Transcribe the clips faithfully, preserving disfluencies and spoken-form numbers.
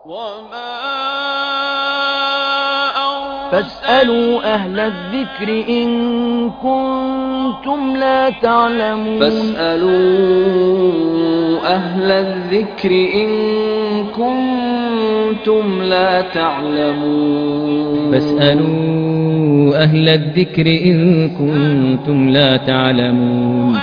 فاسألوا أهل الذكر إن كنتم لا تعلمون فاسألوا أهل الذكر إن كنتم لا تعلمون فاسألوا أهل الذكر إن كنتم لا تعلمون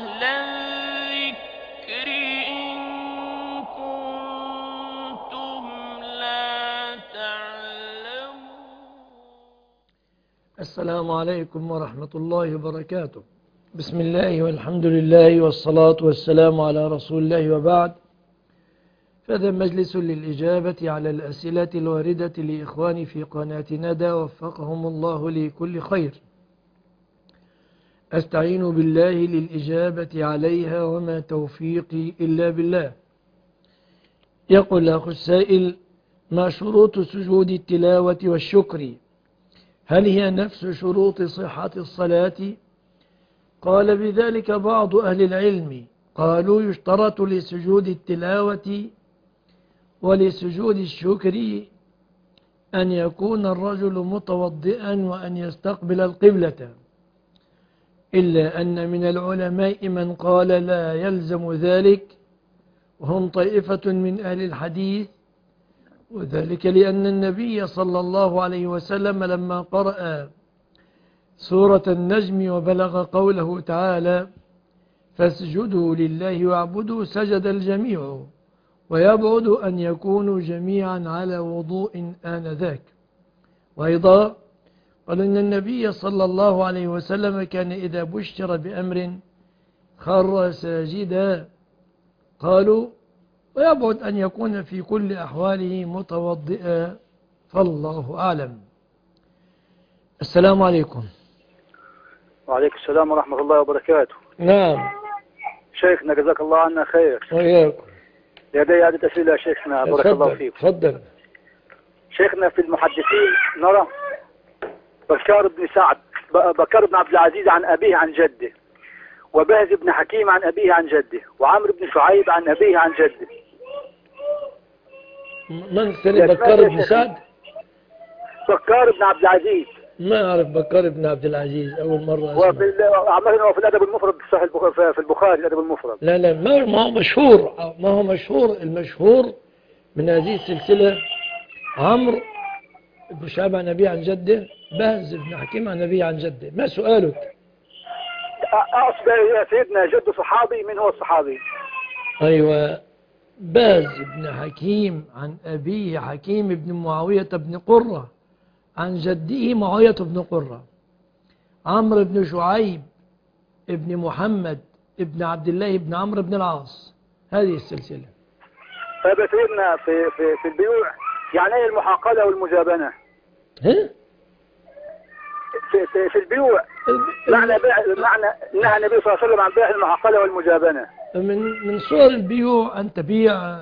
السلام عليكم ورحمة الله وبركاته. بسم الله والحمد لله والصلاة والسلام على رسول الله وبعد. فهذا مجلس للإجابة على الأسئلة الواردة لإخواني في قناة ندى وفقهم الله لكل خير. أستعين بالله للإجابة عليها وما توفيقي إلا بالله. يقول أخو السائل: ما شروط سجود التلاوة والشكر؟ هل هي نفس شروط صحة الصلاة؟ قال بذلك بعض أهل العلم، قالوا يشترط لسجود التلاوة ولسجود الشكر أن يكون الرجل متوضئا وأن يستقبل القبلة، إلا أن من العلماء من قال لا يلزم ذلك، وهم طائفة من أهل الحديث، وذلك لأن النبي صلى الله عليه وسلم لما قرأ سورة النجم وبلغ قوله تعالى: فاسجدوا لله واعبدوا، سجد الجميع، ويبعد أن يكونوا جميعا على وضوء آنذاك. وأيضا قال إن النبي صلى الله عليه وسلم كان إذا بشر بأمر خر ساجدا، قالوا ويبعد أن يكون في كل أحواله متوضئا، فالله أعلم. السلام عليكم. وعليكم السلام ورحمة الله وبركاته. نعم شيخنا جزاك الله عنا خير. وإياكم. لدي عدة أسئلة يا شيخنا، بارك الله فيك. تفضل. شيخنا في المحدثين نرى بكار بن سعد بكر بن عبد العزيز عن أبيه عن جده، وبهز بن حكيم عن أبيه عن جده، وعمرو بن شعيب عن أبيه عن جده. من سنة بكار بن سعد؟ بكار بن عبد العزيز. ما أعرف بكار بن عبد العزيز، أول مرة أسمع. وفي عملنا في الأدب المفرد صحيح في البخاري الأدب المفرد. لا لا ما هو مشهور، ما هو مشهور المشهور من هذه السلسلة عمرو بن شعيب عن أبيه عن جده، بهز بن حكيم عن أبيه عن جده. ما سؤالك؟ أقصد يا سيدنا جد صحابي، من هو الصحابي؟ أيوة، باز بن حكيم عن أبيه حكيم بن معاوية بن قرة عن جده معاوية بن قرة. عمرو بن شعيب ابن محمد ابن عبد الله بن عمرو بن العاص. هذه السلسلة. طيب يا سيدنا في في في البيوع يعني ايه المحاقلة والمجابنة؟ ها؟ في في, في البيوع معنى بيع معنى نهى النبي صلى الله عليه وسلم عن بيع المحاقلة والمجابنة. من من صور البيوع أن تبيع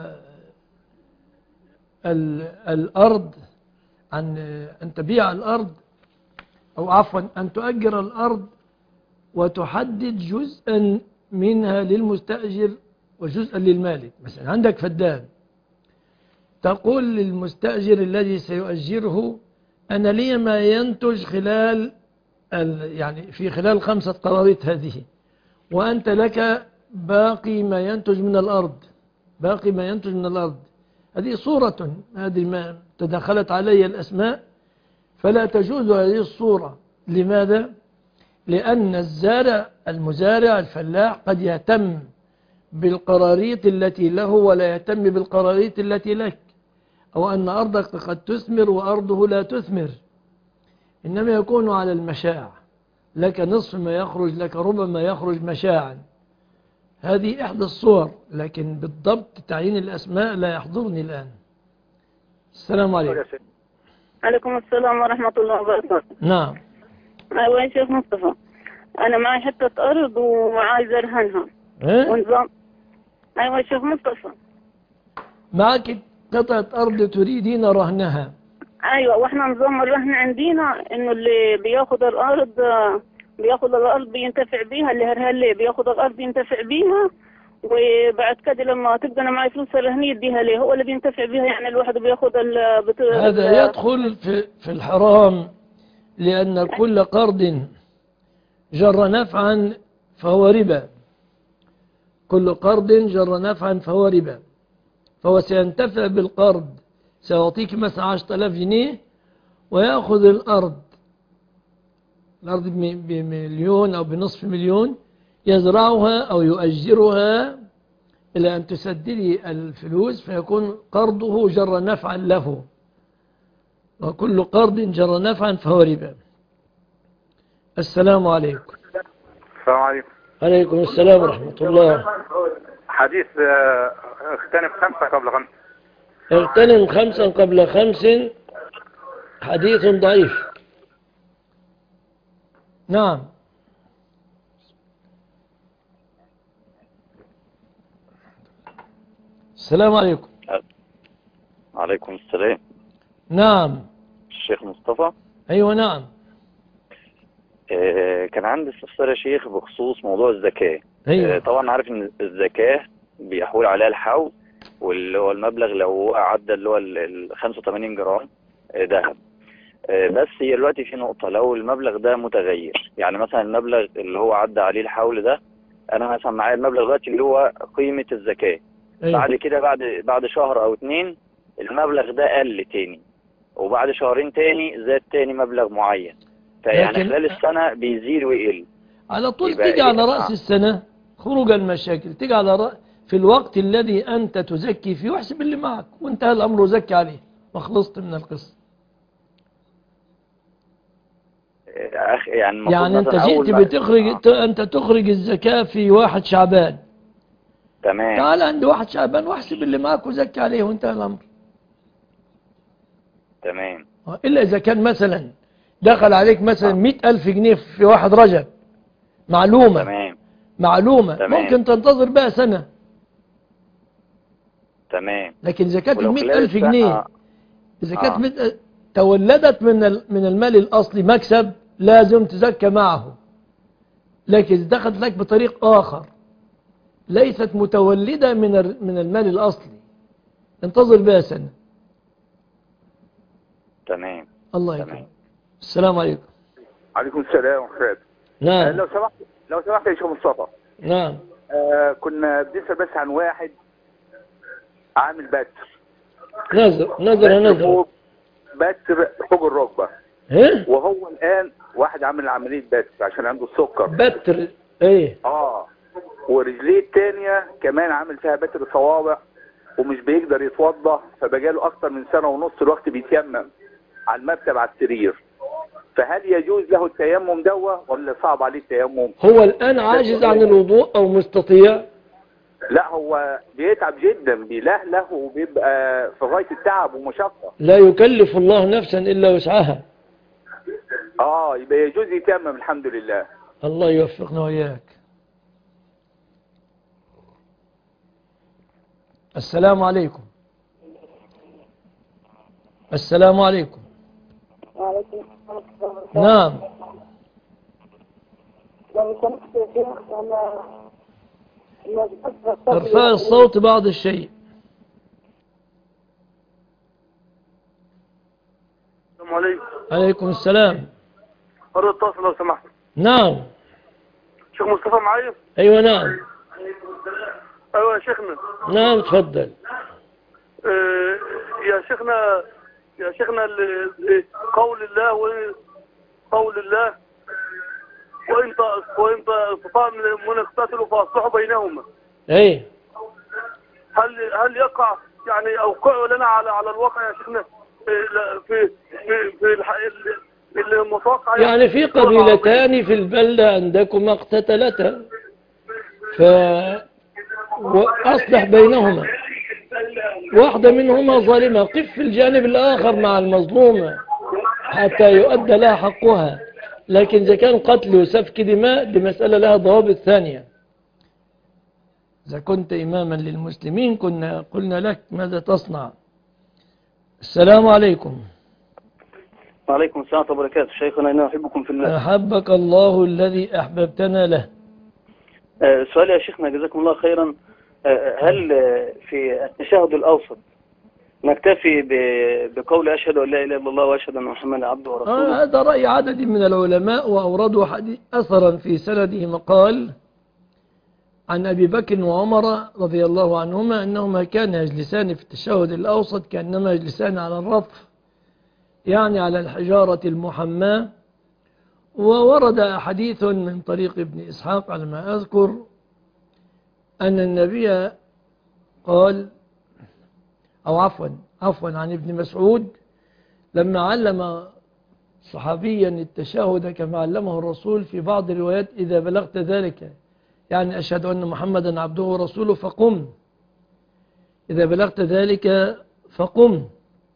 الأرض، عن أن تبيع الأرض، أو عفوا أن تؤجر الأرض وتحدد جزءا منها للمستأجر وجزءا للمالك. مثلا عندك فدان، تقول للمستأجر الذي سيؤجره: أنا لي ما ينتج خلال يعني في خلال خمسة قراريط هذه، وأنت لك باقي ما ينتج من الأرض، باقي ما ينتج من الأرض. هذه صورة، هذه ما تدخلت علي الأسماء، فلا تجوز هذه الصورة. لماذا؟ لأن الزارع المزارع الفلاح قد يهتم بالقراريط التي له ولا يهتم بالقراريط التي لك، أو أن أرضك قد تثمر وأرضه لا تثمر، إنما يكون على المشاع، لك نصف ما يخرج، لك ربع ما يخرج مشاعا. هذه إحدى الصور، لكن بالضبط تعيين الأسماء لا يحضرني الآن. السلام عليكم. عليكم السلام ورحمة الله وبركاته. نعم. أيوة يا شيخ مصطفى، أنا معي حتة أرض وعايزة أرهنها. إيه؟ ونظام. أيوة يا شيخ مصطفى، معك قطعة أرض تريدين رهنها. أيوة، وإحنا نظام الرهن عندنا إنه اللي بياخد الأرض بياخد الأرض بينتفع بيها، اللي هرها اللي بياخد الأرض ينتفع بيها، وبعد كده لما تبقى انا معي فلوس هني يديها ليه؟ هو اللي بينتفع بها يعني الواحد بياخذ ال بت... هذا يدخل في في الحرام، لأن كل قرض جر نفعا فهو ربا. كل قرض جر نفعا فهو ربا، فهو سينتفع بالقرض، سيعطيك مثلا عشرة آلاف جنيه ويأخذ الأرض الأرض بمليون أو بنصف مليون، يزرعها أو يؤجرها إلى أن تسددي الفلوس، فيكون قرضه جر نفعا له. وكل قرض جر نفعا فهو ربا. السلام عليكم. السلام عليكم. عليكم السلام ورحمة الله. حديث اغتنم خمسة قبل خمس. اغتنم خمسا قبل خمس حديث ضعيف. نعم. السلام عليكم. عليكم السلام. نعم. الشيخ مصطفى. أيوة نعم. آه كان عندي استفسار يا شيخ بخصوص موضوع الزكاة. أيوة. آه طبعا عارف ان الزكاة بيحول عليها الحول، واللي هو المبلغ لو عدى اللي هو ال خمسة وثمانين جرام ذهب. آه بس هي دلوقتي في نقطة، لو المبلغ ده متغير، يعني مثلا المبلغ اللي هو عدى عليه الحول ده، انا مثلا معايا المبلغ دلوقتي اللي هو قيمة الزكاة. أيوة. بعد كده بعد بعد شهر او اتنين المبلغ ده قل تاني، وبعد شهرين تاني زاد تاني مبلغ معين، فيعني لكن خلال السنة بيزيد ويقل. على طول يبقى تيجي على إيه؟ رأس آه. السنة خروج المشاكل، تيجي على رأس في الوقت الذي أنت تزكي فيه، واحسب اللي معك وانتهى الأمر وزكي عليه وخلصت من القصة. أخ يعني المفروض يعني أنت مثلاً أول جئت ما- بتخرج آه. أنت تخرج الزكاة في واحد شعبان، تمام تعال عند واحد شعبان واحسب اللي معك وزكي عليه وانتهى الأمر. تمام إلا إذا كان مثلا دخل عليك مثلا آه. مئة ألف جنيه في واحد رجب، معلومة تمام معلومة تمام. ممكن تنتظر بها سنة. تمام. لكن إذا كانت ولو المئة خلال ألف السنة- جنيه آه. إذا كانت آه. مئة تولدت من ال- من المال الأصلي مكسب، لازم تزكى معه. لكن إذا دخلت لك بطريق آخر ليست متولدة من ال- من المال الأصلي، انتظر بها سنة. تمام الله تمام. يكرمك. السلام عليكم. عليكم السلام ورحمة الله. نعم. لو سمحت لو سمحت يا شيخ مصطفى، نعم. آه كنا بنسأل بس عن واحد عامل بتر نظر نظر بتر نظر فوق بتر فوق الركبة، ايه وهو الآن واحد عامل عملية بتر عشان عنده السكر. بتر ايه اه ورجليه التانية كمان عامل فيها بتر صوابع، ومش بيقدر يتوضى، فبقاله أكتر من سنة ونص الوقت بيتيمم على المكتب على السرير. فهل يجوز له التيمم دوا ولا صعب عليه التيمم؟ هو الآن عاجز عن الوضوء أو مستطيع؟ لا هو بيتعب جدا، بيلهله وبيبقى في غاية التعب ومشقة. لا يكلف الله نفسا إلا وسعها. اه يبقى يجوز يتيمم. الحمد لله. الله يوفقنا وإياك. السلام عليكم. السلام عليكم. وعليكم السلام. نعم. لو سمحت يا شيخ أنا ارفع الصوت بعض الشيء. السلام عليكم. عليكم السلام. أرد اتصل لو سمحت. نعم. شيخ مصطفى معايا؟ أيوة نعم. أيوة يا شيخنا. نعم تفضل. آه يا شيخنا يا شيخنا ال- قول الله وقول الله وإن ط- وإن استطاع من اقتتلوا فأصلحوا بينهما. ايه هل هل يقع يعني أوقعوا لنا على على الواقع يا شيخنا آه، في في في الح- ال- المتوقع يعني في قبيلتان في البلدة عندكم اقتتلتا، فأصلح بينهما، واحدة منهما ظالمة، قف في الجانب الآخر مع المظلومة حتى يؤدى لها حقها. لكن إذا كان قتل وسفك دماء دي مسألة لها ضوابط ثانية. إذا كنت إماما للمسلمين كنا قلنا لك ماذا تصنع. السلام عليكم. وعليكم السلام ورحمة الله وبركاته. شيخنا إنا أحبكم في الله. أحبك الله الذي أحببتنا له. آه، سؤال يا شيخنا جزاكم الله خيرا. هل في التشهد الأوسط نكتفي بقول أشهد أن لا إله إلا الله وأشهد أن محمدا عبده ورسوله؟ آه هذا رأي عدد من العلماء، وأوردوا حديث أثرا في سنده مقال عن أبي بكر وعمر رضي الله عنهما أنهما كانا يجلسان في التشهد الأوسط كأنما يجلسان على الرطف، يعني على الحجارة المحماة. وورد حديث من طريق ابن إسحاق على ما أذكر أن النبي قال، أو عفوا عفوا عن ابن مسعود لما علم صحابيا التشهد كما علمه الرسول في بعض الروايات: إذا بلغت ذلك، يعني أشهد أن محمدا عبده ورسوله فقم، إذا بلغت ذلك فقم.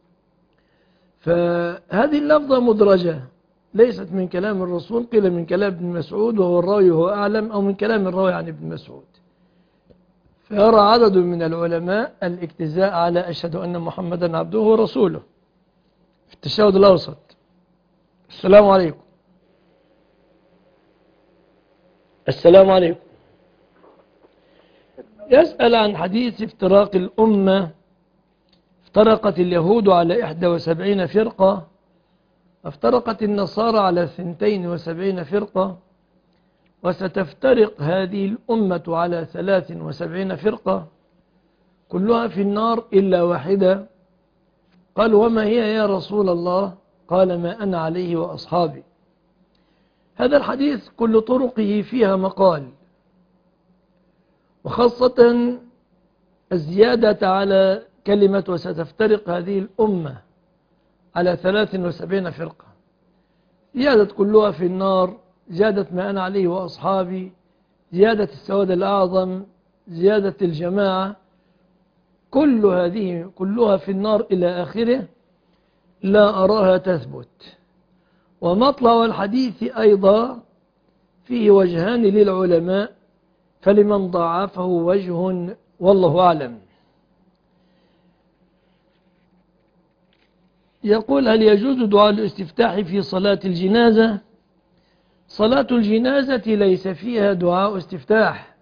فهذه اللفظة مدرجة، ليست من كلام الرسول، قيل من كلام ابن مسعود وهو الراوي وهو أعلم، أو من كلام الراوي عن ابن مسعود. فيرى عدد من العلماء الاجتزاء على أشهد أن محمدا عبده ورسوله في التشهد الأوسط. السلام عليكم. السلام عليكم. يسأل عن حديث افتراق الأمة. افترقت اليهود على إحدى وسبعين فرقة، وافترقت النصارى على ثنتين وسبعين فرقة، وستفترق هذه الأمة على ثلاث وسبعين فرقة كلها في النار إلا واحدة. قال: وما هي يا رسول الله؟ قال: ما أنا عليه وأصحابي. هذا الحديث كل طرقه فيها مقال، وخاصة الزيادة على كلمة وستفترق هذه الأمة على ثلاث وسبعين فرقة، زيادة كلها في النار، زيادة ما أنا عليه وأصحابي، زيادة السواد الأعظم، زيادة الجماعة، كل هذه كلها في النار إلى آخره، لا أراها تثبت. ومطلع الحديث أيضا فيه وجهان للعلماء، فلمن ضعفه وجه والله أعلم. يقول: هل يجوز دعاء الاستفتاح في صلاة الجنازة؟ صلاة الجنازة ليس فيها دعاء استفتاح.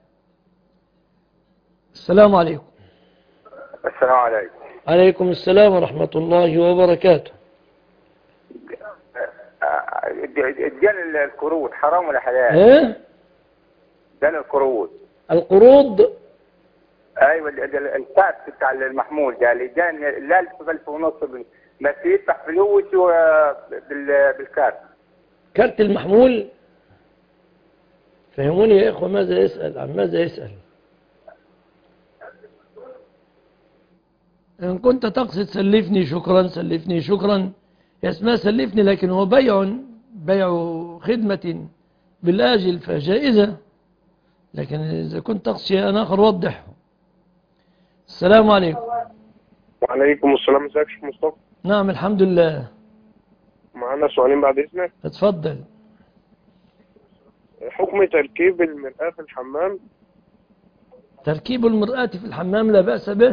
السلام عليكم. السلام عليكم. عليكم السلام ورحمة الله وبركاته. اديان القروض حرام ولا حلال؟ ايه؟ اديان القروض. القروض؟ ايوه، الكارت بتاع المحمول ده اللي ادان لا ألف ونص، بس يدفع فلوس بالكارت. كارت المحمول؟ فهموني يا إخوة، ماذا يسأل؟ عن ماذا يسأل؟ إن كنت تقصد سلفني شكرا سلفني شكرا، يا اسمها سلفني، لكن هو بيع بيع خدمة بالآجل فجائزة، لكن إذا كنت تقصد شيئا آخر وضحه. السلام عليكم. وعليكم السلام. ازيك يا شيخ مصطفى؟ نعم الحمد لله. معانا سؤالين بعد إذنك. اتفضل. حكم تركيب المرآة في الحمام؟ تركيب المرآة في الحمام لا بأس به.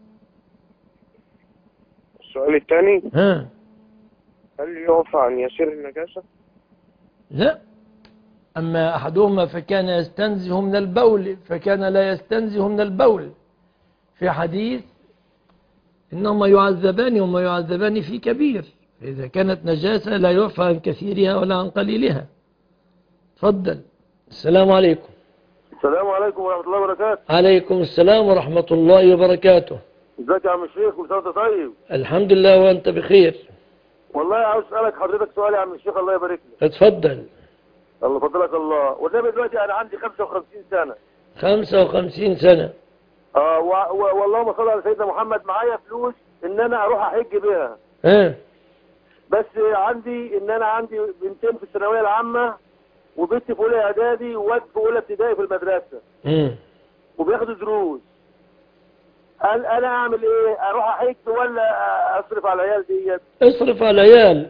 السؤال الثاني: ها، هل يعفى عن يسير النجاسة؟ لا، أما أحدهما فكان يستنزه من البول فكان لا يستنزه من البول، في حديث إنهما يعذبان وما يعذبان في كبير، إذا كانت نجاسة لا يعفى عن كثيرها ولا عن قليلها. تفضل. السلام عليكم. السلام عليكم ورحمة الله وبركاته. عليكم السلام ورحمة الله وبركاته. ازيك يا عم الشيخ؟ كل سنة وانت طيب. الحمد لله وانت بخير. والله عاوز اسألك حضرتك سؤال يا عم الشيخ، الله يبارك لك. اتفضل. الله فضلك الله. والنبي دلوقتي انا عندي خمسة وخمسين سنة. خمسة وخمسين سنة. اه واللهم صل على سيدنا محمد. معايا فلوس ان انا اروح احج بيها. اه. بس عندي ان انا عندي بنتين في الثانوية العامة، وبنت في اولى اعدادي، وواد في اولى ابتدائي في المدرسة. امم. وبياخدوا دروس. قال انا اعمل ايه؟ اروح احج ولا اصرف على العيال ديت؟ اصرف على العيال.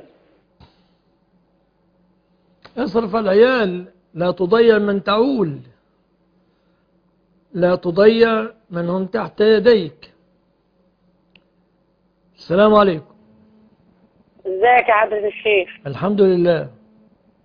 اصرف على العيال، لا تضيع من تعول، لا تضيع من هم تحت يديك. السلام عليكم. ازيك يا حضرة الشيخ؟ الحمد لله.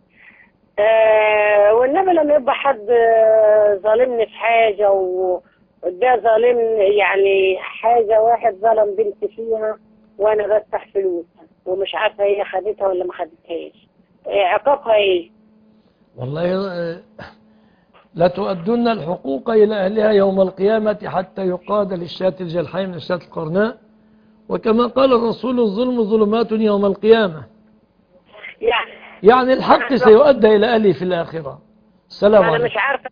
آه والنبي لما يبقى حد ظالمني في حاجة و... ده ظالم يعني حاجة، واحد ظلم بنت فيها وانا بفتح فلوسها ومش عارفة هي خدتها ولا ما خدتهاش، إيه عقابها ايه؟ والله آه، لا تؤدون الحقوق إلى أهلها يوم القيامة حتى يقاد للشاة الجلحاء من الشاة القرناء، وكما قال الرسول الظلم ظلمات يوم القيامة. يعني يعني الحق سيؤدى إلى أهله في الآخرة. السلام انا عليكم. مش عارفة.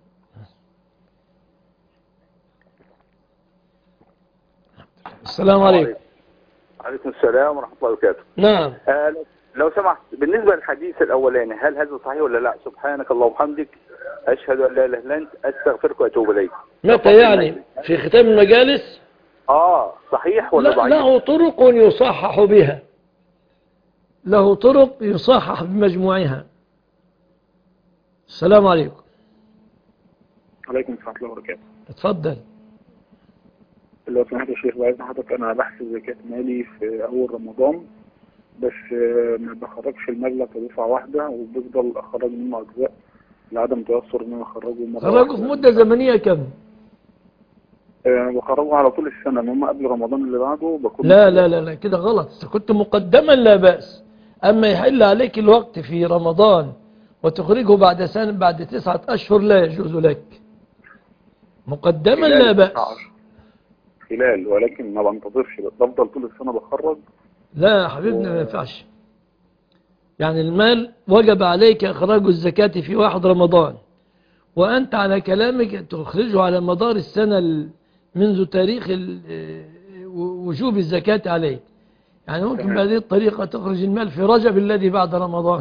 السلام عليكم. عليكم السلام ورحمة الله وبركاته. نعم. آه لو سمحت، بالنسبة للحديث الأولاني هل هذا صحيح ولا لا؟ سبحانك اللهم وبحمدك أشهد أن لا إله إلا أنت أستغفرك وأتوب إليك. متى يعني؟ في ختام المجالس؟ آه صحيح ولا لا، ضعيف؟ له طرق يصحح بها، له طرق يصحح بمجموعها. السلام عليكم. عليكم السلام ورحمة الله وبركاته. اتفضل. لو سمحت يا شيخ، بعد حضرتك أنا بحسب زكاة مالي في أول رمضان، بس ما بخرجش المبلغ كدفعة واحدة وبفضل أخرج منه أجزاء لعدم تيسر إن أنا أخرجه مرة خرجوا واحدة. في مدة زمنية كم؟ أه بخرجه على طول السنة، إن هم قبل رمضان اللي بعده بكون. لا لا لا لا كده غلط. إذا كنت مقدما لا بأس، أما يحل عليك الوقت في رمضان وتخرجه بعد سنة بعد تسعة أشهر لا يجوز لك. مقدما لا بأس. خلال، ولكن ما بنتظرش، بفضل طول السنة بخرج. لا يا حبيبنا ما ينفعش. يعني المال وجب عليك إخراج الزكاة في واحد رمضان، وأنت على كلامك تخرجه على مدار السنة منذ تاريخ وجوب الزكاة عليك. يعني ممكن بهذه الطريقة تخرج المال في رجب الذي بعد رمضان،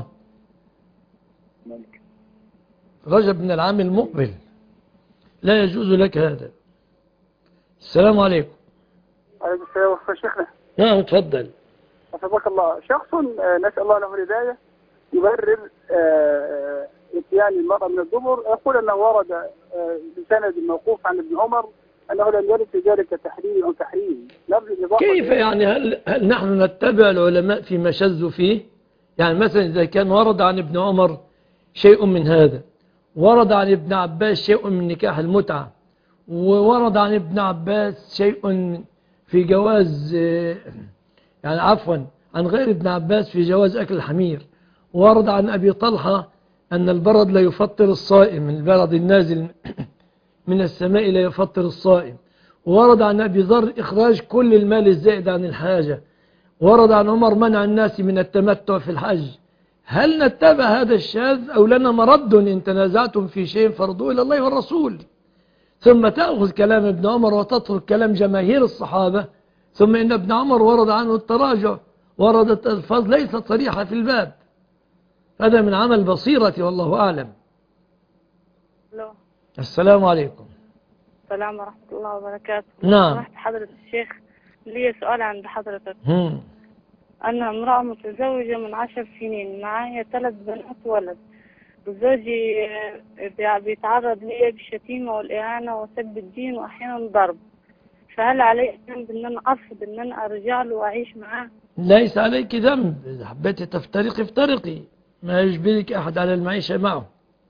ممكن رجب من العام المقبل. لا يجوز لك هذا. السلام عليكم. عليكم السلام ورحمة الله. شيخنا نعم اتفضل. أسألك الله. شخص نسأل الله له الهداية يبرر اتيان المرأة من الدبر، يقول أنه ورد بسند موقوف عن ابن عمر أنه لم يرد في ذلك تحريم أو تحريم. كيف يعني؟ هل, هل نحن نتبع العلماء فيما شذوا فيه؟ يعني مثلا إذا كان ورد عن ابن عمر شيء من هذا، ورد عن ابن عباس شيء من نكاح المتعة، وورد عن ابن عباس شيء في جواز، يعني عفوا عن غير ابن عباس في جواز أكل الحمير، ورد عن أبي طلحة أن البرد لا يفطر الصائم، البرد النازل من السماء لا يفطر الصائم، ورد عن أبي ذر إخراج كل المال الزائد عن الحاجة، ورد عن عمر منع الناس من التمتع في الحج. هل نتبع هذا الشاذ أو لنا مرد إن تنازعتم في شيء فرضوه إلى الله والرسول؟ ثم تأخذ كلام ابن عمر وتترك كلام جماهير الصحابة، ثم إن ابن عمر ورد عنه التراجع، وردت ألفاظ ليست صريحة في الباب. هذا من عمل بصيرة والله أعلم. لو. السلام عليكم. السلام ورحمة الله وبركاته. نعم. سمحت حضرة الشيخ، لي سؤال عند حضرتك. هم. أنا امرأة متزوجة من عشر سنين، معايا ثلاث بنات ولد، وزوجي بيتعرض لي بالشتيمة والإهانة وسب الدين وأحيانا ضرب، فهل علي ذنب إن أنا أرفض إن أنا أرجع له وأعيش معاه؟ ليس عليك ذنب، إذا حبيت تفترقي افترقي، ما يجبرك أحد على المعيشة معه.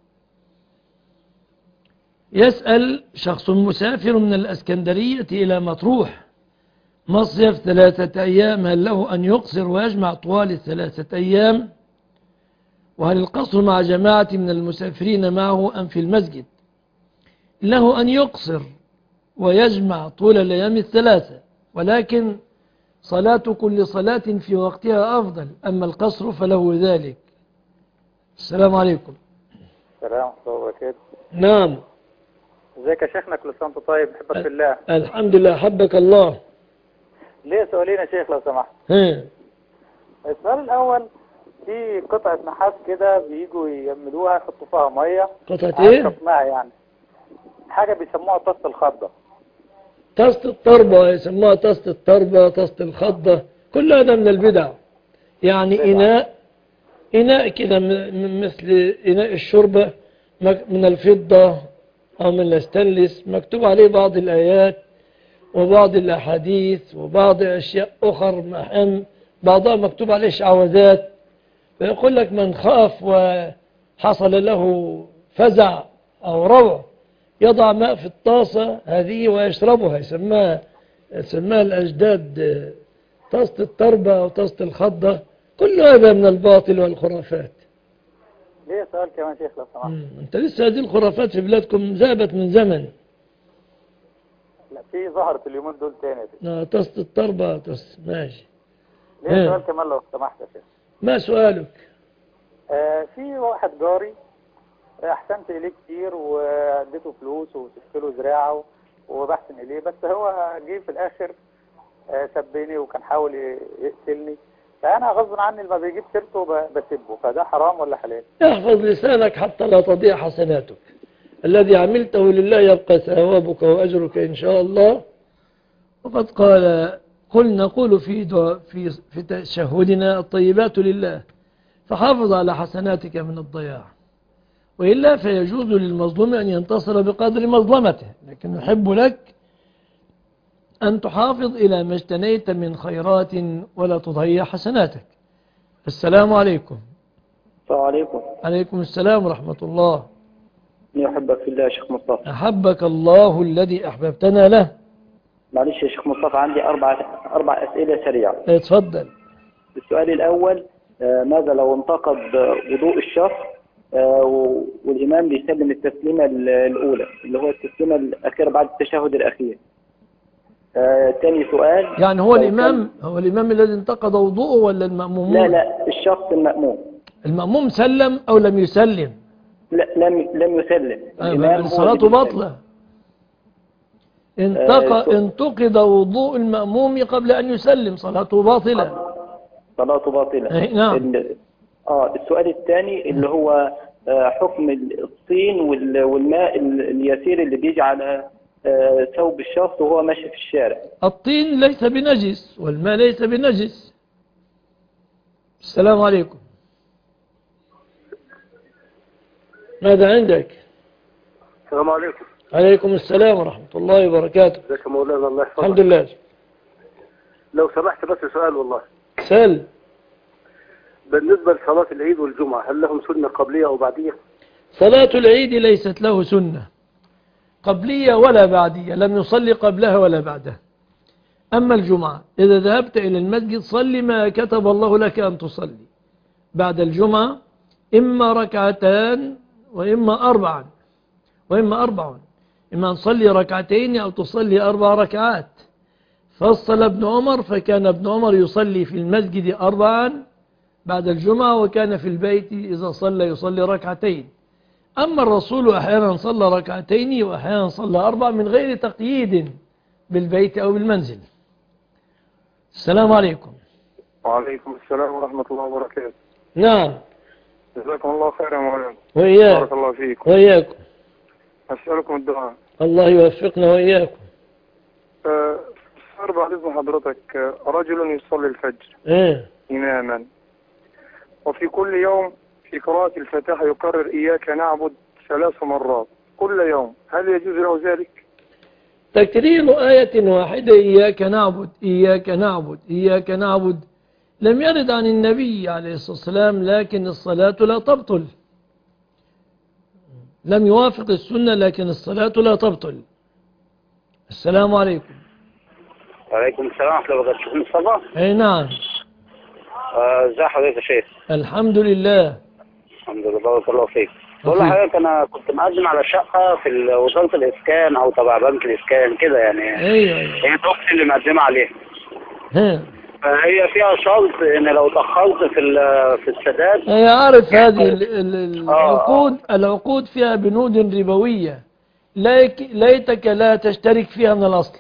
يسأل شخص مسافر من الأسكندرية إلى مطروح مصيف ثلاثة أيام، هل له أن يقصر ويجمع طوال الثلاثة أيام؟ وهل القصر مع جماعة من المسافرين معه أم في المسجد؟ له أن يقصر ويجمع طول الأيام الثلاثة، ولكن صلاة كل صلاة في وقتها أفضل، أما القصر فله ذلك. السلام عليكم. السلام ورحمة الله وبركاته. نعم. ازيك يا شيخنا؟ كل سنة وانت طيب، بحبك في الله. الحمد لله، حبك الله. ليه سؤالين يا شيخ لو سمحت. ها. السؤال الأول، في قطعة نحاس كده بيجوا يعملوها يحطوا فيها مية. قطعة ايه؟ اسمها يعني حاجة بيسموها طاسة الخضة. طاسة الطربة يسموها طاسة الطربة، طاسة الخضة، كل هذا من البدع. يعني بدع. إناء إناء كده مثل إناء الشربة من الفضة أو من الاستانلس، مكتوب عليه بعض الآيات وبعض الأحاديث وبعض أشياء أخر مهم، بعضها مكتوب عليه شعوذات، فيقول لك من خاف وحصل له فزع أو روع يضع ماء في الطاسة هذه ويشربها، يسماها يسماها الأجداد طاسة التربة أو طاسة الخضة. كل هذا من الباطل والخرافات. ليه سؤال كمان شيخ لو سمحت؟ أنت لسه هذه الخرافات في بلادكم ذهبت من زمن. لا في ظهرت اليومين دول تاني. آه طاسة التربة طاسة ماشي. ليه سؤال كمان لو سمحت يا شيخ؟ ما سؤالك؟ آه في واحد جاري احسنت اليه كتير واديته فلوس وسبت له زراعه وبحسن اليه، بس هو جه في الاخر آه سبني وكان حاول يقتلني، فانا غصب عني لما بيجيب سيرته بسبه، فده حرام ولا حلال؟ احفظ لسانك حتى لا تضيع حسناتك. الذي عملته لله يبقى ثوابك واجرك ان شاء الله. وقد قال قل نقول في في في تشهدنا الطيبات لله، فحافظ على حسناتك من الضياع، وإلا فيجوز للمظلوم أن ينتصر بقدر مظلمته، لكن نحب لك أن تحافظ إلى ما اجتنيت من خيرات ولا تضيع حسناتك. السلام عليكم. السلام عليكم. عليكم السلام ورحمة الله. إني أحبك في الله يا شيخ مصطفى. أحبك الله الذي أحببتنا له. معلش يا شيخ مصطفى عندي أربع أربع أسئلة سريعة. اتفضل. السؤال الأول ماذا لو انتقض وضوء الشخص والإمام بيسلم التسليمة الأولى اللي هو التسليمة الأخيرة بعد التشهد الأخير؟ ثاني سؤال، يعني هو الإمام هو الإمام الذي انتقض وضوءه ولا المأمومون؟ لا لا الشخص المأموم. المأموم سلم أو لم يسلم؟ لا لم لم يسلم. الإمام صلاته باطلة. انتقض انتقض وضوء المأموم قبل أن يسلم، صلاته باطلة. صلاته باطلة. نعم. اه السؤال الثاني اللي هو حكم الطين والماء اليسير اللي بيجي على ثوب الشخص وهو ماشي في الشارع. الطين ليس بنجس والماء ليس بنجس. السلام عليكم. ماذا عندك؟ السلام عليكم. عليكم السلام ورحمة الله وبركاته. ازيك يا مولانا؟ الله يحفظك. الحمد لله. لو سمحت بس سؤال والله. سأل. بالنسبة لصلاة العيد والجمعة هل لهم سنة قبلية أو بعدية؟ صلاة العيد ليست له سنة قبلية ولا بعدية، لم يصلي قبلها ولا بعدها. أما الجمعة إذا ذهبت إلى المسجد صلي ما كتب الله لك أن تصلي. بعد الجمعة إما ركعتان وإما أربعا وإما أربع، إما أن تصلي ركعتين أو تصلي أربع ركعات. فصل ابن عمر فكان ابن عمر يصلي في المسجد أربعا بعد الجمعة، وكان في البيت إذا صلى يصلي ركعتين. أما الرسول أحيانا صلى ركعتين وأحيانا صلى أربع من غير تقييد بالبيت أو بالمنزل. السلام عليكم. وعليكم السلام ورحمة الله وبركاته. نعم. جزاكم الله خيرا يا مولانا. وإياك. بارك الله فيكم. وإياكم. أسألكم الدعاء. الله يوفقنا وإياكم. صار بعد إذن حضرتك رجل يصلي الفجر إيه؟ إماما، وفي كل يوم في قراءة الفاتحة يكرر إياك نعبد ثلاث مرات كل يوم، هل يجوز له ذلك؟ تكرير آية واحدة إياك نعبد إياك نعبد إياك نعبد لم يرد عن النبي عليه الصلاة والسلام، لكن الصلاة لا تبطل. لم يوافق السنة لكن الصلاة لا تبطل. السلام عليكم. وعليكم السلام ورحمة الله وبركاته. شيخ مصطفى؟ أي نعم. ازي حضرتك يا شيخ؟ الحمد لله. الحمد لله بارك الله فيك. بقول لحضرتك انا كنت مقدم على شقة في وزارة الإسكان أو تبع بنك الإسكان كده يعني. أيوه أيوه. هي أختي اللي مقدمة عليها. ها. فهي فيها شرط إن لو اتأخرت في في السداد. هي عارف هذه العقود العقود فيها بنود ربوية، ليتك لا تشترك فيها من الأصل.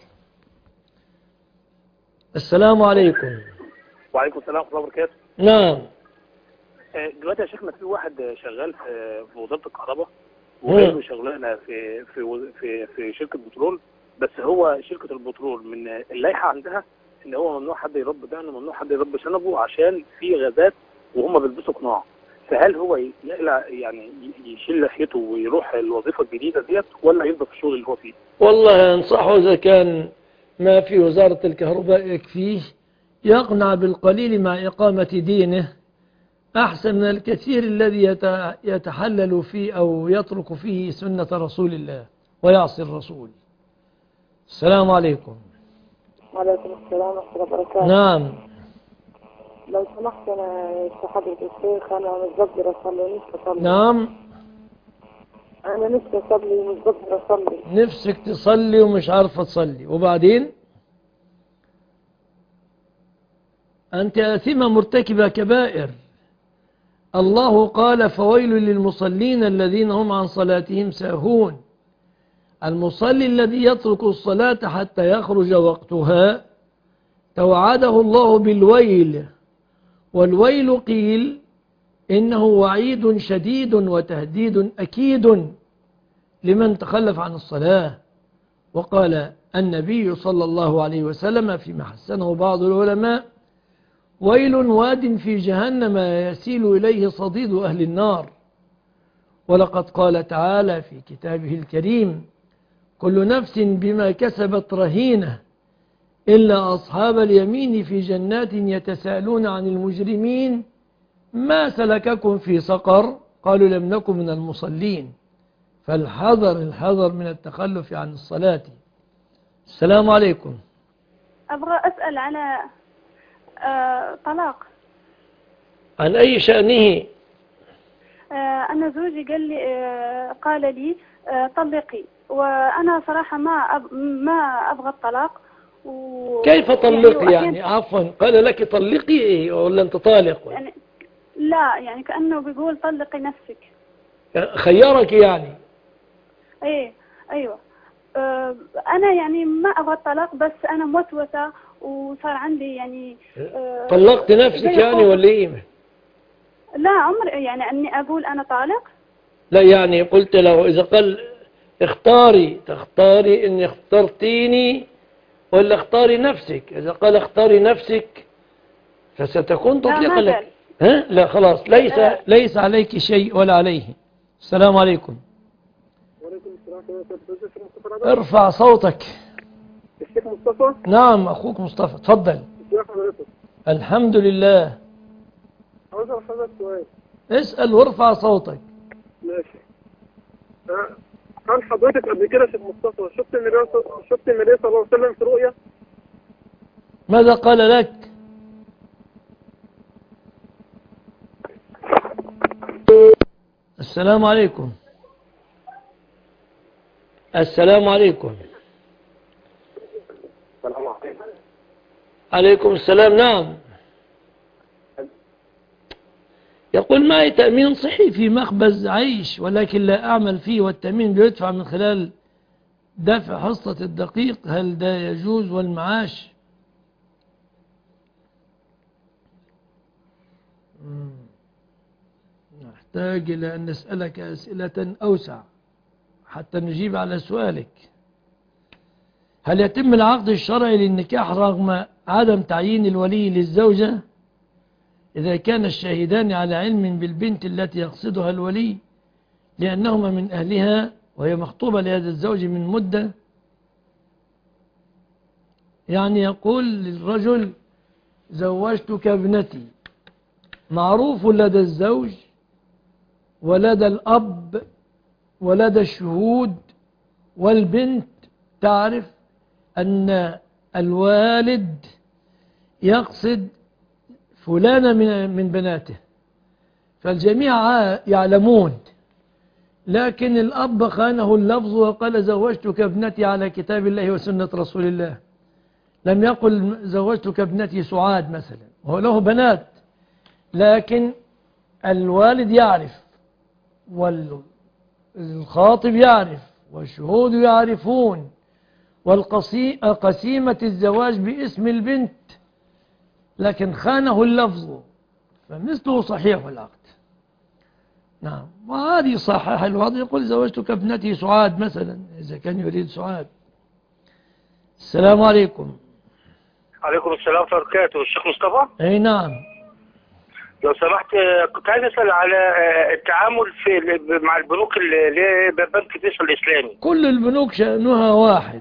السلام عليكم. وعليكم السلام ورحمة الله وبركاته. نعم. دلوقتي يا شيخنا في واحد شغال في وزارة الكهرباء وغيره شغلانة في في في في شركة بترول، بس هو شركة البترول من اللائحة عندها ان هو ممنوع حد يربي دقنه وممنوع حد يربي شنبه عشان في غازات وهم بيلبسوا قناع. فهل هو يقلع يعني يشيل لحيته ويروح الوظيفة الجديدة ديت ولا يفضل في الشغل اللي هو فيه؟ والله انصحه إذا كان ما في وزارة الكهرباء يكفيه يقنع بالقليل مع إقامة دينه، أحسن من الكثير الذي يتحلل فيه أو يترك فيه سنة رسول الله. ويعصي الرسول. السلام عليكم. وعليكم السلام ورحمة الله وبركاته. نعم. لو سمحت أنا يا حضرة الشيخ أنا مش بقدر أصلي ونفسي أصلي. نعم. أنا نفسي أصلي ومش بقدر أصلي. نفسك تصلي ومش عارفة تصلي، وبعدين؟ أنت آثمة مرتكبة كبائر. الله قال فويل للمصلين الذين هم عن صلاتهم ساهون. المصلي الذي يترك الصلاة حتى يخرج وقتها توعده الله بالويل، والويل قيل إنه وعيد شديد وتهديد أكيد لمن تخلف عن الصلاة. وقال النبي صلى الله عليه وسلم فيما حسنه بعض العلماء: ويل واد في جهنم يسيل إليه صديد أهل النار. ولقد قال تعالى في كتابه الكريم: كل نفس بما كسبت رهينة إلا أصحاب اليمين في جنات يتساءلون عن المجرمين ما سلككم في سقر قالوا لم نكن من المصلين. فالحذر الحذر من التخلف عن الصلاة. السلام عليكم. أبغى أسأل على آه طلاق. عن أي شأنه؟ آه أنا زوجي قال لي آه قال لي آه طلقي، وأنا صراحة ما أب ما أبغى الطلاق. و... كيف طلقي يعني, يعني عفوا قال لك طلقي ولا أنت طالق؟ يعني لا يعني كأنه بيقول طلقي نفسك. خيرك يعني؟ ايه ايوه. آه انا يعني ما ابغى الطلاق، بس انا موسوسه وصار عندي يعني آه طلقت نفسك يعني ولا ايه؟ لا عمر يعني اني اقول انا طالق. لا يعني قلت له اذا قال اختاري تختاري اني اخترتيني ولا اختاري نفسك؟ اذا قال اختاري نفسك فستكون تطلق لك. ها لا خلاص ليس آه. ليس عليك شيء ولا عليه. السلام عليكم. ارفع صوتك. الشيخ مصطفى. نعم أخوك مصطفى، تفضل. ازي حضرتك؟ الحمد لله. عاوز أسألك سؤال. اسأل وارفع صوتك. ماشي. هل حضرتك قبل كده شيخ مصطفى شفت النبي شفت النبي صلى الله عليه وسلم في رؤيا؟ ماذا قال لك؟ السلام عليكم. السلام عليكم. السلام عليكم. عليكم السلام. نعم. يقول معي تأمين صحي في مخبز عيش ولكن لا أعمل فيه، والتأمين بيدفع من خلال دفع حصة الدقيق، هل ده يجوز والمعاش؟ نحتاج إلى أن نسألك أسئلة أوسع حتى نجيب على سؤالك. هل يتم العقد الشرعي للنكاح رغم عدم تعيين الولي للزوجة إذا كان الشاهدان على علم بالبنت التي يقصدها الولي لأنهما من أهلها وهي مخطوبة لهذا الزوج من مدة؟ يعني يقول للرجل زوجتك ابنتي، معروف لدى الزوج ولدى الأب ولدى الشهود والبنت تعرف أن الوالد يقصد فلانة من من بناته، فالجميع يعلمون، لكن الأب خانه اللفظ وقال زوجتك ابنتي على كتاب الله وسنة رسول الله، لم يقل زوجتك ابنتي سعاد مثلا، وهو له بنات، لكن الوالد يعرف والخاطب يعرف والشهود يعرفون والقسيمة الزواج باسم البنت، لكن خانه اللفظ فمثله صحيح العقد. نعم، وهذه صحيح الوضع، يقول زوجتك ابنتي سعاد مثلا إذا كان يريد سعاد. السلام عليكم. عليكم السلام ورحمة الله وبركاته. الشيخ مصطفى؟ اي نعم. لو سمحت كنت عايز اسال على التعامل في مع البنوك اللي هي بنك فيصل الاسلامي. كل البنوك شأنها واحد.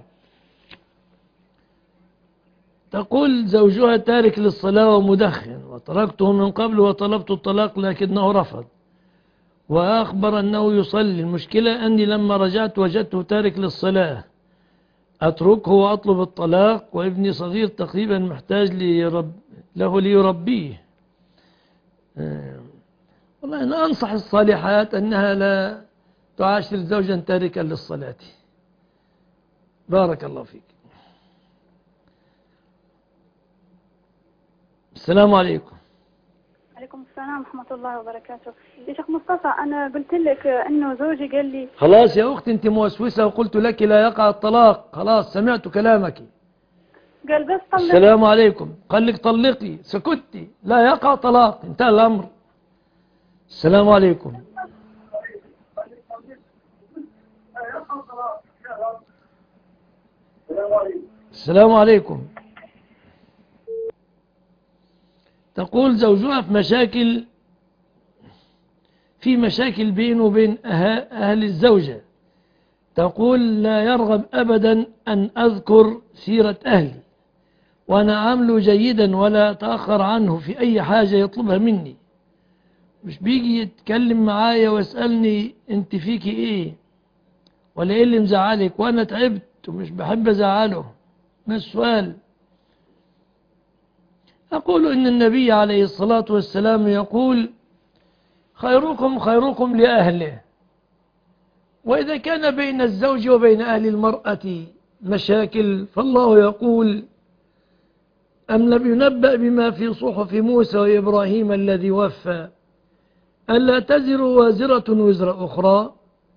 تقول زوجها تارك للصلاة ومدخن وتركته من قبل وطلبت الطلاق لكنه رفض، وأخبر أنه يصلي. المشكلة أني لما رجعت وجدته تارك للصلاة، أتركه وأطلب الطلاق، وابني صغير تقريبا محتاج ليرب له ليربيه. آه. والله أنا أنصح الصالحات أنها لا تعاشر زوجا تاركا للصلاة. بارك الله فيك. السلام عليكم. عليكم السلام ورحمة الله وبركاته. يا شيخ مصطفى، أنا قلت لك إنه زوجي قال لي خلاص يا أختي أنت موسوسة، وقلت لك لا يقع الطلاق. خلاص سمعت كلامك. قال بس طلق. السلام عليكم. قال لك طلقي، سكتي، لا يقع طلاق، انتهى الأمر. السلام عليكم. السلام عليكم. تقول زوجها في مشاكل في مشاكل بينه وبين أهل الزوجة. تقول لا يرغب أبدا أن أذكر سيرة أهلي، وأنا عامله جيدا ولا تأخر عنه في أي حاجة يطلبها مني. مش بيجي يتكلم معايا ويسألني أنت فيكي إيه ولا إيه اللي مزعلك، وأنا تعبت ومش بحب أزعله. ما السؤال؟ أقول إن النبي عليه الصلاة والسلام يقول خيركم خيركم لأهله. وإذا كان بين الزوج وبين أهل المرأة مشاكل فالله يقول أم لم ينبأ بما في صحف موسى وإبراهيم الذي وفى ألا تزر وازرة وزر أخرى.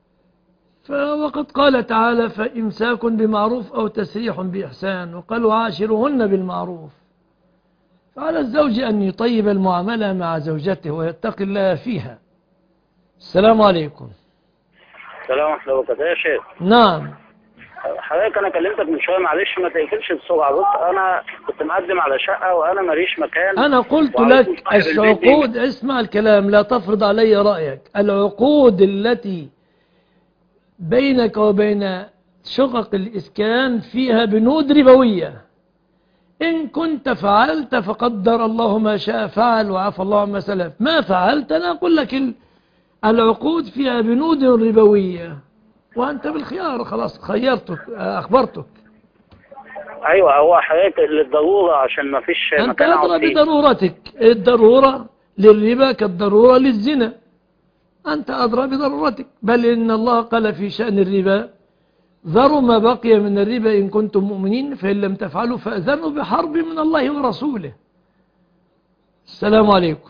فوقد قال تعالى فإمساك بمعروف أو تسريح بإحسان، وقال وعاشرهن بالمعروف. فعلى الزوج أن يطيب المعاملة مع زوجته ويتقي الله فيها. السلام عليكم. السلام ورحمة الله وبركاته. يا شيخ. نعم. حضرتك أنا كلمتك من شوية، معلش ما تقفلش بسرعة. بص أنا كنت مقدم على شقة وأنا ماليش مكان. أنا قلت لك العقود، اسمع الكلام، لا تفرض علي رأيك. العقود التي بينك وبين شقق الإسكان فيها بنود ربوية. إن كنت فعلت فقدر الله ما شاء فعل وعفى الله عما سلف. ما فعلت أنا أقول لك العقود فيها بنود ربوية، وأنت بالخيار. خلاص خيرتك، أخبرتك. أيوة هو حضرتك للضرورة عشان ما فيش مكان. أنت أدرى بضرورتك. الضرورة للربا كالضرورة للزنا. أنت أدرى بضرورتك. بل إن الله قال في شأن الربا ذروا ما بقي من الربا إن كنتم مؤمنين فإن لم تفعلوا فأذنوا بحرب من الله ورسوله. السلام عليكم.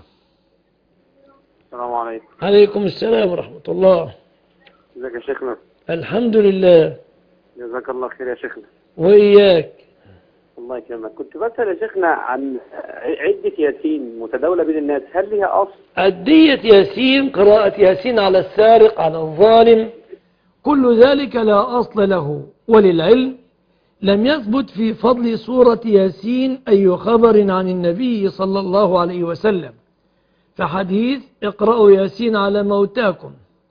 السلام عليكم. عليكم السلام ورحمة الله. ازيك يا شيخنا؟ الحمد لله. جزاك الله خير يا شيخنا. وإياك. الله يكرمك. كنت بسأل يا شيخنا عن عدة ياسين متداولة بين الناس، هل ليها أصل؟ عدية ياسين، قراءة ياسين على السارق على الظالم، كل ذلك لا أصل له. وللعلم لم يثبت في فضل سورة ياسين أي خبر عن النبي صلى الله عليه وسلم. فحديث اقرأوا ياسين على موتاكم،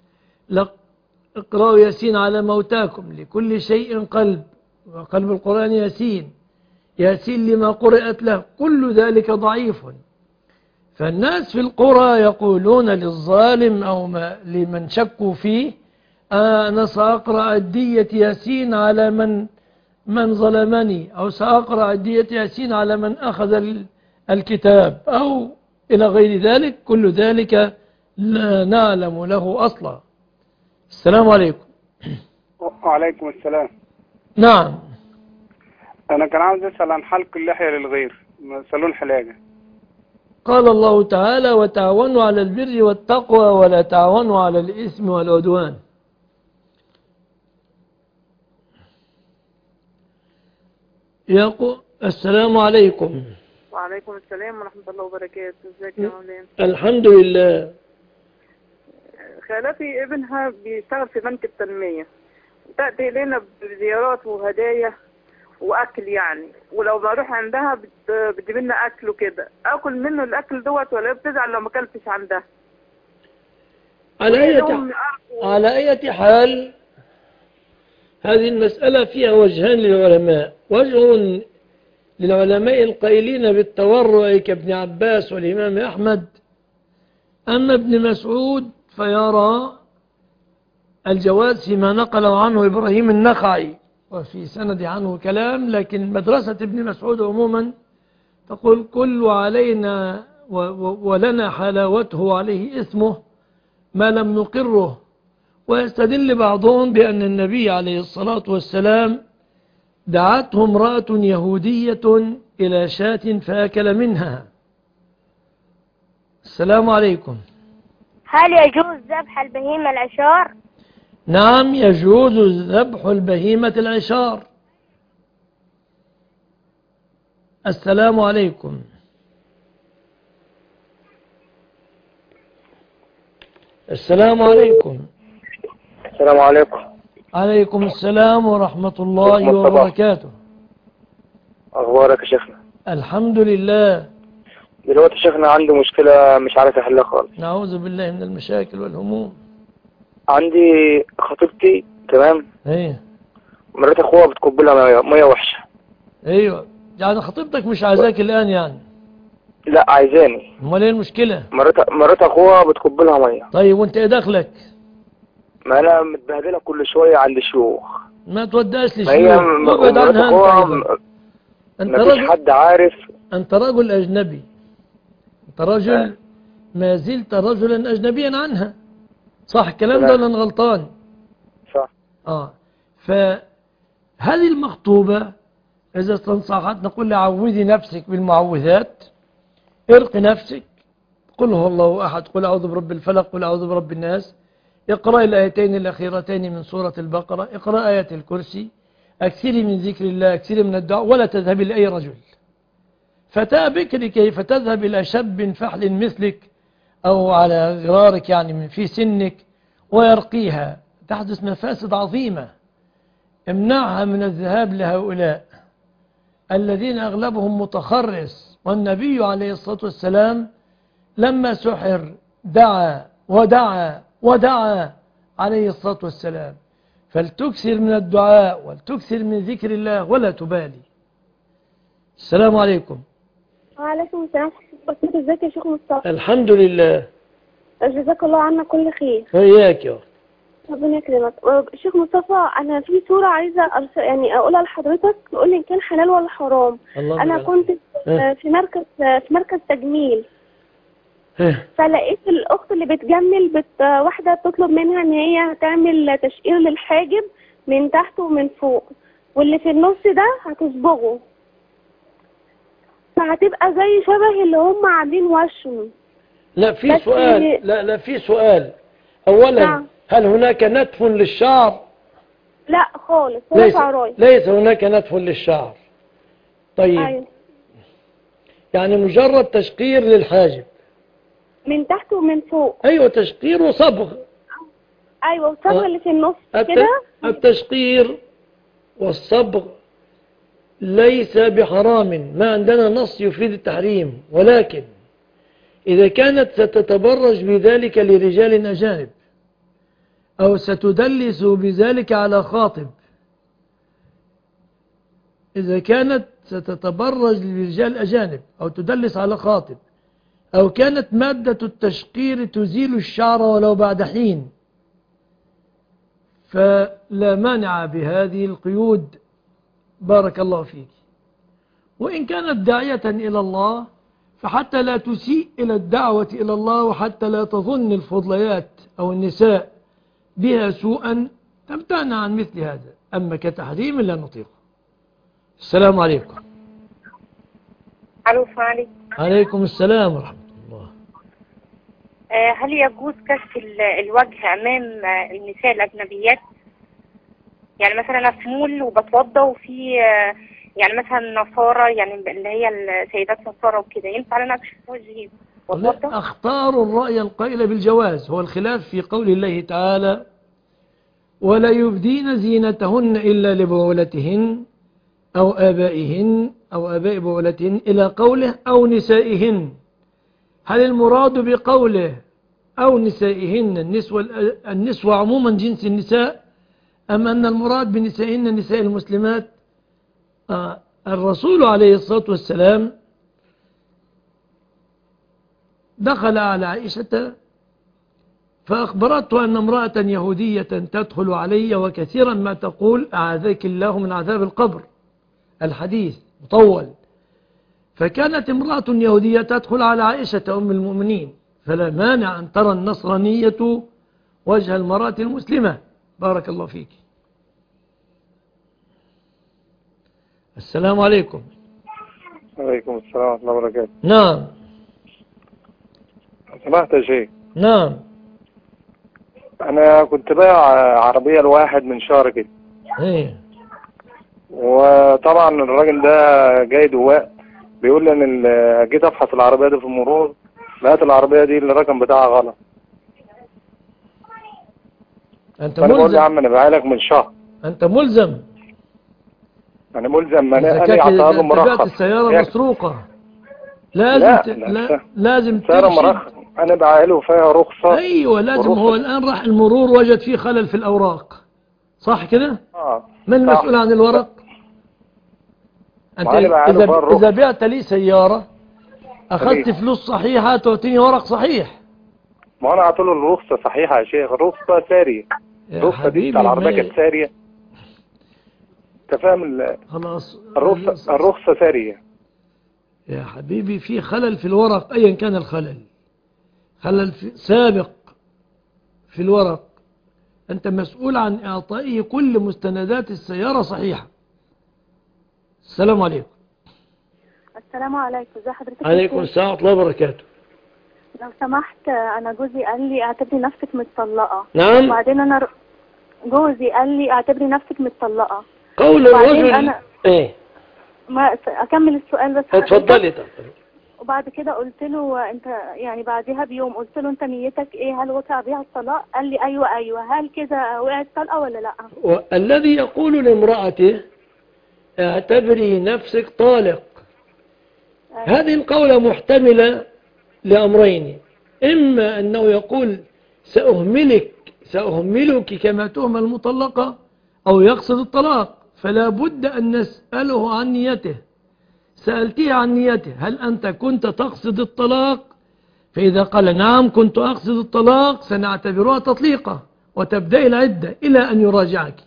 اقرأوا ياسين على موتاكم لكل شيء قلب، وقلب القرآن ياسين، ياسين لما قرأت له، كل ذلك ضعيف. فالناس في القرى يقولون للظالم أو ما لمن شكوا فيه أنا سأقرأ الدية ياسين على من من ظلمني، أو سأقرأ الدية ياسين على من أخذ الكتاب، أو إلى غير ذلك. كل ذلك لا نعلم له أصلا. السلام عليكم. وعليكم السلام. نعم. أنا كان عاوز أسأل عن حلق اللحية للغير، سالون حلاقة. قال الله تعالى وتعاونوا على البر والتقوى ولا تعاونوا على الإثم والعدوان. يقول السلام عليكم. وعليكم السلام ورحمة الله وبركاته. ازيك يا مولانا؟ الحمد لله. خالتي ابنها بيشتغل في بنك التنمية، تأتي إلينا بزيارات وهدايا وأكل يعني، ولو بروح عندها بتجيب لنا أكل وكده، أكل منه الأكل دوت ولا بتزعل لو ما أكلتش عندها؟ على أي على أي حال هذه المسألة فيها وجهان للعلماء. وجه للعلماء القائلين بالتورع كابن عباس والإمام أحمد. أما ابن مسعود فيرى الجواز فيما نقله عنه إبراهيم النخعي، وفي سند عنه كلام، لكن مدرسة ابن مسعود عموما تقول كل علينا ولنا حلاوته عليه إثمه ما لم نقره. ويستدل بعضهم بأن النبي عليه الصلاة والسلام دعته امرأة يهودية إلى شاة فأكل منها. السلام عليكم. هل يجوز ذبح البهيمة العشار؟ نعم، يجوز ذبح البهيمة العشار. السلام عليكم. السلام عليكم. السلام عليكم. عليكم السلام ورحمة الله وبركاته. أخبارك يا شيخنا؟ الحمد لله. دلوقتي شيخنا عندي مشكلة مش عارف أحلها خالص. نعوذ بالله من المشاكل والهموم. عندي خطيبتي تمام؟ ايه. مرات أخوها بتكب لها مية وحشة. ايوه، يعني خطيبتك مش عايزاك الآن يعني؟ لا عايزاني. امال ايه المشكلة؟ مرات مرات أخوها بتكب لها مية. طيب وانت ايه دخلك؟ ما أنا متبهدلة كل شوية عند شيوخ. ما توداش لشيوخ، ابعد عنها انت. انت مفيش رجل حد عارف. انت رجل أجنبي، انت رجل ما زلت رجلا أجنبيا عنها، صح الكلام ده ولا انا غلطان؟ صح. اه فهذه المخطوبة إذا استنصحت نقول لها عوذي نفسك بالمعوذات، ارق نفسك، قل هو الله أحد، قل أعوذ برب الفلق، قل أعوذ برب الناس، اقرأ الآيتين الأخيرتين من سورة البقرة، اقرأ آية الكرسي، أكثري من ذكر الله، أكثري من الدعاء، ولا تذهبي لأي رجل. فتاة بكر كيف تذهب إلى شاب فحل مثلك أو على غرارك يعني من في سنك ويرقيها؟ تحدث مفاسد عظيمة. امنعها من الذهاب لهؤلاء الذين أغلبهم متخرس. والنبي عليه الصلاة والسلام لما سحر دعا ودعا ودعا عليه الصلاة والسلام. فلتكثر من الدعاء ولتكثر من ذكر الله ولا تبالي. السلام عليكم. وعليكم السلام ورحمة الله. ازيك يا شيخ مصطفى؟ الحمد لله. جزاك الله عنا كل خير. وإياك يا ربنا يكرمك. شيخ مصطفى، انا في سورة عايزة أرس... يعني اقولها لحضرتك تقول لي ان كان حلال ولا حرام. انا كنت في مركز في مركز تجميل، فلقيت الاخت اللي بتجمل بت... واحدة بتطلب منها ان هي تعمل تشقير للحاجب من تحت ومن فوق، واللي في النص ده هتصبغه، فهتبقى زي شبه اللي هم عاملين وشهم. لا في سؤال اللي... لا لا في سؤال اولا نعم. هل هناك نتف للشعر؟ لا خالص، هو ليس, شعراي. ليس هناك نتف للشعر. طيب أيوة. يعني مجرد تشقير للحاجب من تحت ومن فوق. ايوه تشقير وصبغ. ايوه والصبغ أه. اللي في النص الت... كده. التشقير والصبغ ليس بحرام، ما عندنا نص يفيد التحريم، ولكن إذا كانت ستتبرج بذلك لرجال أجانب أو ستدلس بذلك على خاطب، إذا كانت ستتبرج لرجال أجانب أو تدلس على خاطب، أو كانت مادة التشقير تزيل الشعر ولو بعد حين، فلا مانع بهذه القيود. بارك الله فيك. وإن كانت داعية إلى الله فحتى لا تسيء إلى الدعوة إلى الله، وحتى لا تظن الفضليات أو النساء بها سوءا تمتنع عن مثل هذا. أما كتحريم لا نطيقه. السلام عليكم. الو عليكم. عليكم السلام ورحمة الله. هل يجوز كشف الوجه أمام النساء الأجنبيات؟ يعني مثلا أنا في مول وبتوضى وفي يعني مثلا نصارى، يعني اللي هي السيدات نصارى وكده، ينفع لنا اكشف وجهي واتوضى؟ اختار الرأي القائل بالجواز. هو الخلاف في قول الله تعالى ولا يبدين زينتهن إلا لبعولتهن أو آبائهن أو آباء بعولتهن إلى قوله أو نسائهن. هل المراد بقوله أو نسائهن النسوة, النسوة عموما جنس النساء، أم أن المراد بنسائهن نساء المسلمات؟ آه الرسول عليه الصلاة والسلام دخل على عائشة فأخبرته أن امرأة يهودية تدخل علي وكثيرا ما تقول أعاذك الله من عذاب القبر. الحديث مطول. فكانت امرأة يهودية تدخل على عائشة أم المؤمنين، فلا مانع أن ترى النصرانية وجه المرأة المسلمة. بارك الله فيك. السلام عليكم. وعليكم السلام ورحمة الله وبركاته. نعم. سمحت يا شيخ. نعم. أنا كنت بايع عربية لواحد من شهر كده. ايه. وطبعا الراجل ده جاي دواء بيقول لي ان جيت ابحث العربية دي في المرور، لقيت العربية دي الرقم بتاعها غلط. أنت فأنا بقول ملزم. له يا عم أنا بايع لك من شهر. أنت ملزم. أنا ملزم. أنا إذا أنا كانت أعطاه له تبعت مرخص. السيارة يعني مسروقة لازم لا ت... لا, لا لازم سيارة ترشد. مرخص. أنا بايع له فيها رخصة. أيوة لازم. والرخصة هو الآن راح المرور وجد فيه خلل في الأوراق، صح كده؟ آه. من صح. المسؤول عن الورق؟ أنت ما أنا بايع له إذا, فيها إذا الرخصة. بعت لي سيارة أخذت صحيح. فلوس صحيحة تعطيني ورق صحيح. ما أنا أعطيله الرخصة صحيحة يا شيخ، الرخصة سارية. يا الرخصة دي حبيبي بتاع العربية ما- كانت سارية. أنت فاهم ال- خلاص. الرخصة الرخصة سارية. يا حبيبي في خلل في الورق أيا كان الخلل، خلل في سابق في الورق، أنت مسؤول عن إعطائه كل مستندات السيارة صحيحة. السلام عليكم. السلام عليكم، ازي حضرتك؟ عليكم السلام ورحمة الله وبركاته. لو سمحت، انا جوزي قال لي اعتبري نفسك متطلقة. نعم. وبعدين انا ر... جوزي قال لي اعتبري نفسك متطلقة. قول وبعدين الرجل انا ايه ما اكمل السؤال بس. اتفضلي. وبعد كده قلت له انت يعني بعدها بيوم قلت له انت نيتك ايه؟ هل وقع بيها الطلاق؟ قال لي ايوه ايوه. هل كده وقعت طلقة ولا لا؟ والذي يقول لامرأته اعتبري نفسك طالق، هذه القولة محتملة لأمرين: إما أنه يقول سأهملك سأهملك كما تهمل المطلقة، أو يقصد الطلاق. فلا بد أن نسأله عن نيته. سألتيه عن نيته، هل أنت كنت تقصد الطلاق؟ فإذا قال نعم كنت أقصد الطلاق سنعتبرها تطليقة وتبدأ العدة إلى أن يراجعك.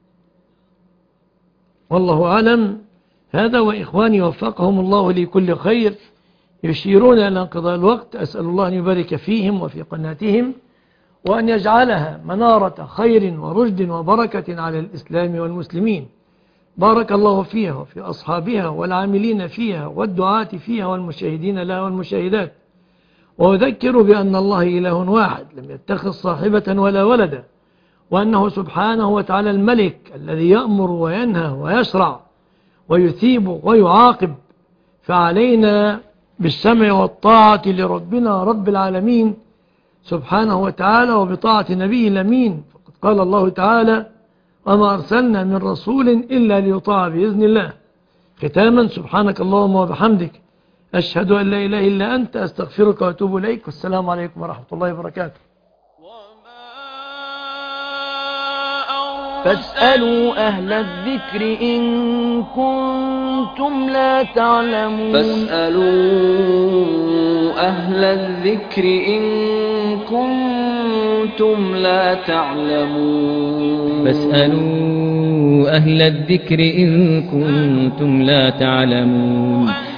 والله أعلم. هذا وإخواني وفقهم الله لكل خير يشيرون إلى انقضاء الوقت. أسأل الله أن يبارك فيهم وفي قناتهم، وأن يجعلها منارة خير ورشد وبركة على الإسلام والمسلمين. بارك الله فيها وفي أصحابها والعاملين فيها والدعاة فيها والمشاهدين لها والمشاهدات. وأذكر بأن الله إله واحد لم يتخذ صاحبة ولا ولدا، وأنه سبحانه وتعالى الملك الذي يأمر وينهى ويشرع ويثيب ويعاقب. فعلينا بالسمع والطاعة لربنا رب العالمين سبحانه وتعالى، وبطاعة نبيه الأمين. فقد قال الله تعالى: وما أرسلنا من رسول إلا ليطاع بإذن الله. ختاما، سبحانك اللهم وبحمدك، أشهد أن لا إله إلا أنت، أستغفرك وأتوب إليك، والسلام عليكم ورحمة الله وبركاته. فاسألوا أهل الذكر إن كنتم لا تعلمون. فاسألوا أهل الذكر إن كنتم لا تعلمون. فاسألوا أهل الذكر إن كنتم لا تعلمون.